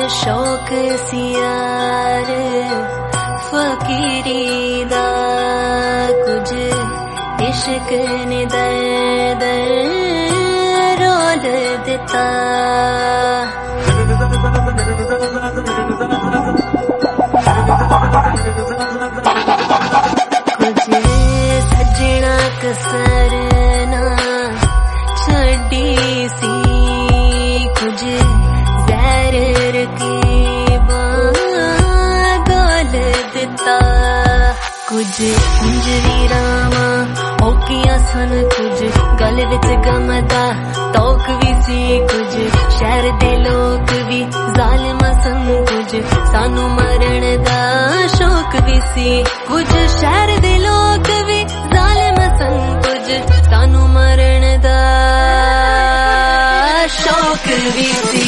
शौक सी यार फकीरी दा कुछ इश्क ने दर्द रोल दिता कुछ सजना कसर ना छड़ी सी कुछ जहर रकीबा गोल दिता कुछ इंजरी रामा औकिया सन कुछ गल विच गमदा तौक भी सी कुछ शहर दे लोग भी जालिमा सन कुछ सानू मरण दा शौक भी सी कुछ शहर दे लोग भी जालिमा सन कुछ सानू मरण दा शौक भी सी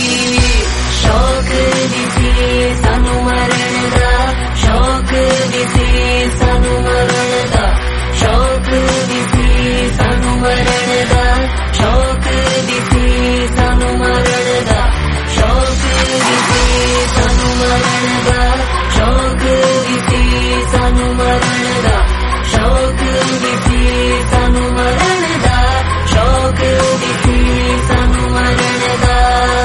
सानू मरण दा शौक भी सी सानू मरण दा शौक भी सी सानू मरण दा शौक भी सी सानू मरण दा शौक भी सी सानू मरण दा शौक भी सी सानू मरण दा शौक भी सी सानू मरण दा शौक भी सी सानू मरण दा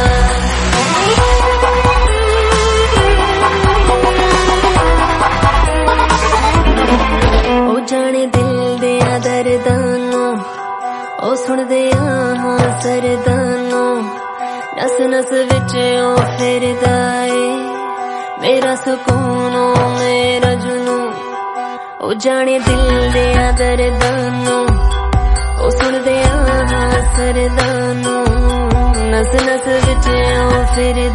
जाने दिल दिया दर्दानो ओ सुन दिया हाँ सरदानो नस नस विच ओ फिरदा ए मेरा सुकून ओ मेरा जुनू ओ जाने दिल दिया दर्दानो ओ सुन दिया हाँ सरदानो नस नस विच ओ फिर